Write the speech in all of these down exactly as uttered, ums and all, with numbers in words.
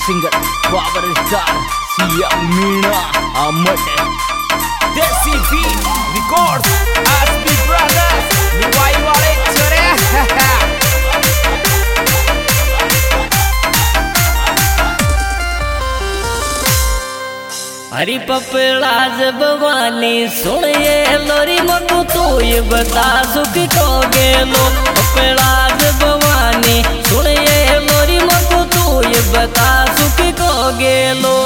Singer power star CM Meena Amar Desi beat records SP brothers Niwai वाले चोरे हरी पपड़ा जब वाली सुन ये लोरी मकू तू ये बता सुख को गेलो पपड़ा जब वाली सुन ये लोरी मकू तू ये बता सुख को गेलो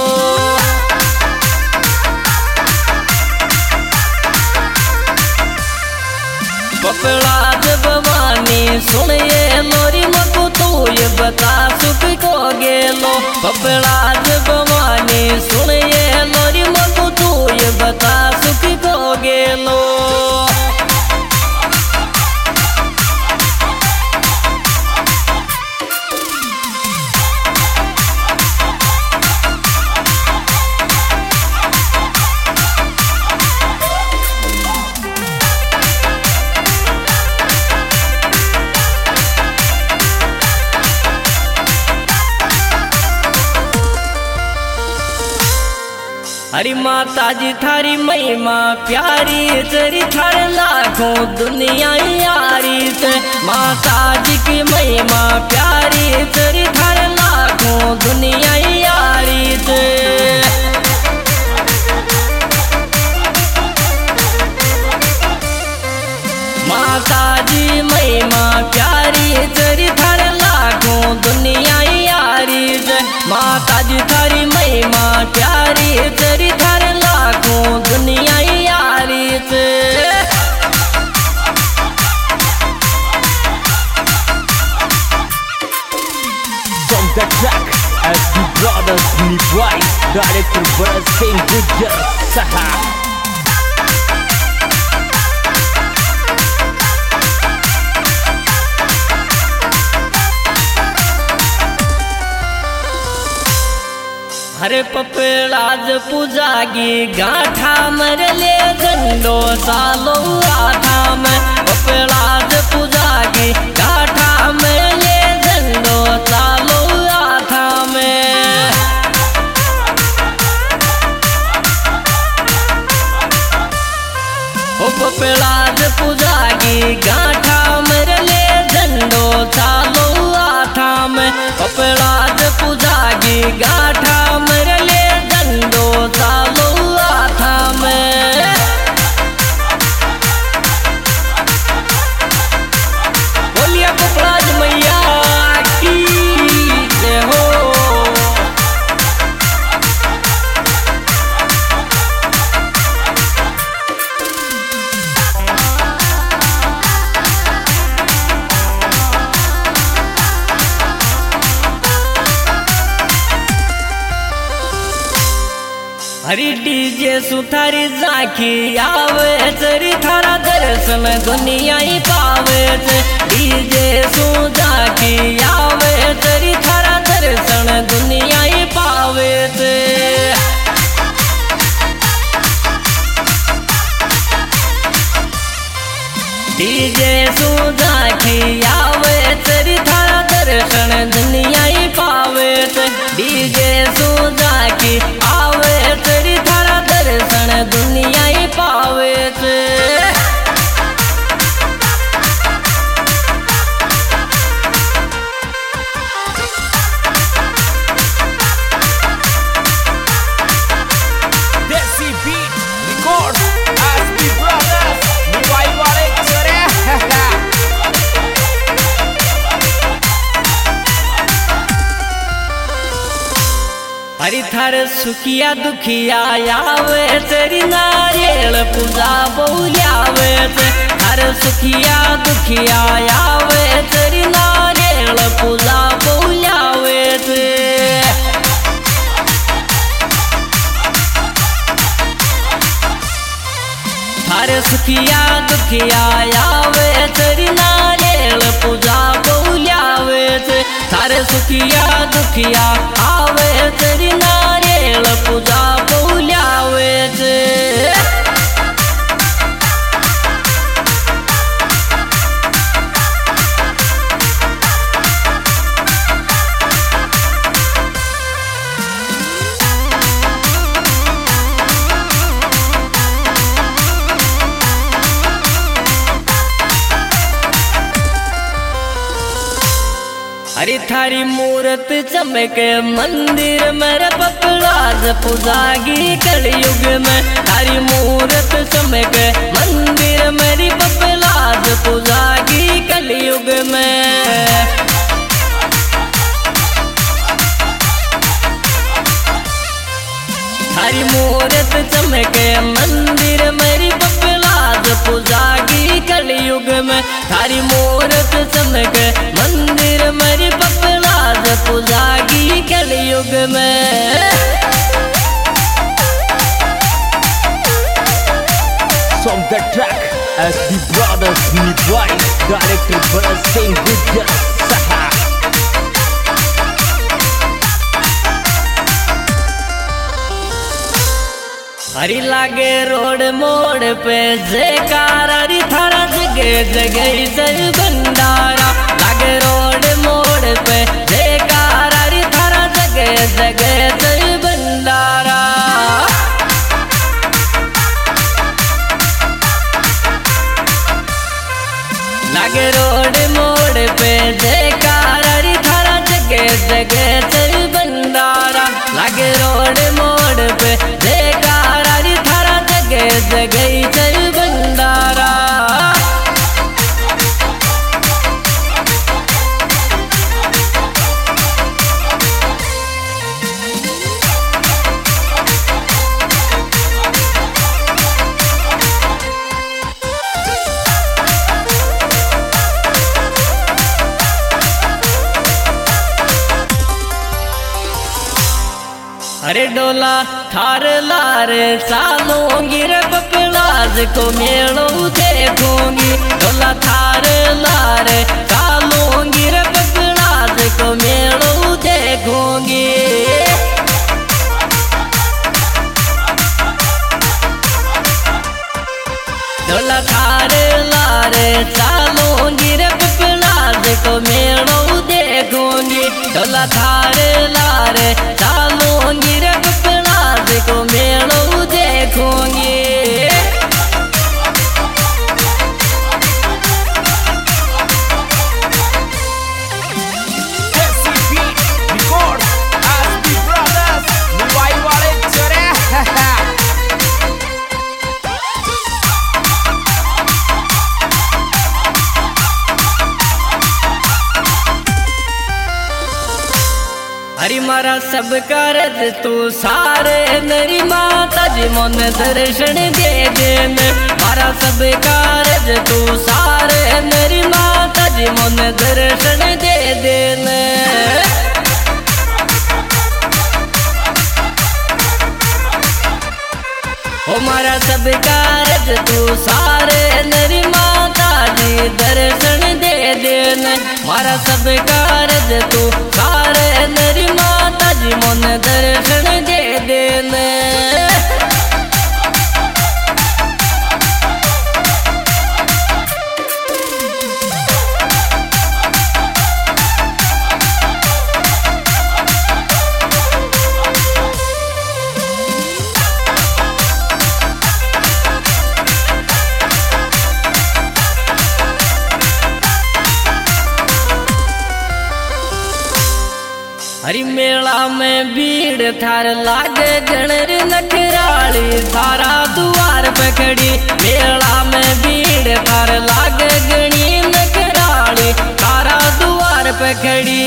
पपड़ा जब वाली सुन ये लोरी मकू तू ये बता सुख को गेलो पपड़ा जब वाली सुन ये लोरी मकू तू ये बता सुख को गेलो हरी माता जी थारी महिमा प्यारी तेरी थारे लाखों दुनिया यारी ते माता जी की महिमा प्यारी तेरी थारे लाखों दुनिया यारी ते माता जी महिमा प्यारी तेरी थारे लाखों दुनिया यारी ते माता जी थारी महिमा प्यारी तेरी थारे लाखों दुनिया यारी ते from the track as the brothers Niwai director Bharat Singh Gujjar साहब हरे पपड़ाज पूजागी गाठा मरले झंडो सालो आठा में पपड़ाज पूजागी गाठा मरले झंडो सालो आठा में ओ पपड़ाज पूजागी गाठा मरले झंडो सालो आठा में पपड़ाज पूजागी गाठा मरले झंडो सालो आठा में बोलिया पपड़ाज मैया की जय हो हरी डीजे सुथारी झांकी आवे तेरी थारा दर्शन दुनिया ही पावे डीजे सु झांकी आवे तेरी थारा दर्शन दुनिया ही पावे डीजे सु झांकी आवे तेरी थारा दर्शन दुनिया ही पावे डीजे सु झांकी आवे तेरी थारा दर्शन दुनिया ही पावे Desi beat records SP brothers Niwai वाले चोरे हरी थार सुखिया दुखिया आवे तेरी नारियल पूजा बोलियावे हर सुखिया दुखिया आवे तेरी नारियल पूजा बोलियावे हर सुखिया दुखिया आवे तेरी नारियल पूजा बोलियावे थारे सुखिया दुखिया आवे तेरी नारियल पूजा बोलियावे अरे थारी मूरत चमके मंदिर मेरे पपलाज पुजागी कलयुग में। थारी मूरत चमके मंदिर मेरी पपलाज पुजागी कलयुग में। थारी मूरत चमके मंदिर मेरी पपलाज पुजागी कलयुग में। थारी मूरत चमके मंदिर मेरी पपलाज पुजागी कलयुग में। Song the track S B Brothers Nibwai, director Bharat Singh Gujjar Saha। हरी लागे रोड मोड़ पे जयकार हरी थारा जगह जगह सर भंडारा। लागे रोड मोड़ पे जयकार हरी थारा जगह जगह सर भंडारा। लागे रोड मोड़ पे जयकार हरी थारा जगह जगह सर भंडारा। लागे रोड मोड़ पे जयकार हरी थारा जगह जगह सर भंडारा। अरे डोला थार लारे सालोंगी रे पपलाज को मेलों देखूंगी। डोला थार लारे सालोंगी रे पपलाज को मेलों देखूंगी। डोला थार लारे सालोंगी रे पपलाज को मेलों देखूंगी। डोला थार लारे सालोंगी रे पपलाज को मेलों देखूंगी। Desi beat record S B brothers Niwai वाले चरे। हरी मारा सब कारज तू सारे मेरी माता जी मन दर्शन दे देन। मारा सब कारज तू सारे मेरी माता जी मन दर्शन दे देन। ओ मारा सब कारज तू सारे मेरी माता जी दर्शन दे देन। मारा सब कारज तू सारे मेरी माता जी मन दर्शन दे देन। हरी मेला में भीड़ थार लागे गणर नखराली थारा द्वार पे खड़ी। मेला में भीड़ थार लागे गणी नखराली थारा द्वार पे खड़ी।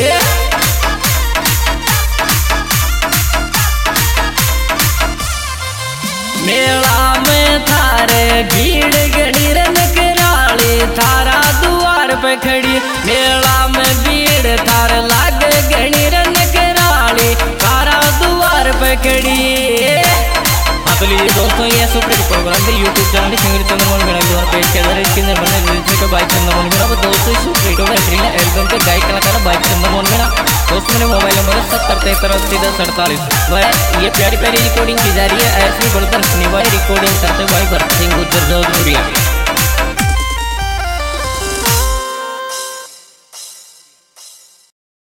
मेला में थारे भीड़ गणी नखराली थारा द्वार पे खड़ी। मेला में भीड़ थार लागे गणी नखराली थारा द्वार पे खड़ी। हाँ तो लीजिए दोस्तों, ये सुपर प्रोग्राम थे YouTube channel singer Chandramohan Meena द्वारा पेश किया जा रहा है। इसके अंदर बने रजिस्टर बाइक चंद्रमोहन मीणा। दोस्तों इस सुपर एल्बम के गायक कलाकार बाइक चंद्रमोहन मीणा। दोस्तों मेरे मोबाइल नंबर है सत्तर तिहत्तर अस्सी दस अड़तालीस। वह ये प्यारी प्यारी रिकॉर्डिंग की जा रही है। ऐसी बढ़कर निभाई रिकॉर्डिंग करते भाई भरत सिंह गुज्जर जोधपुरिया।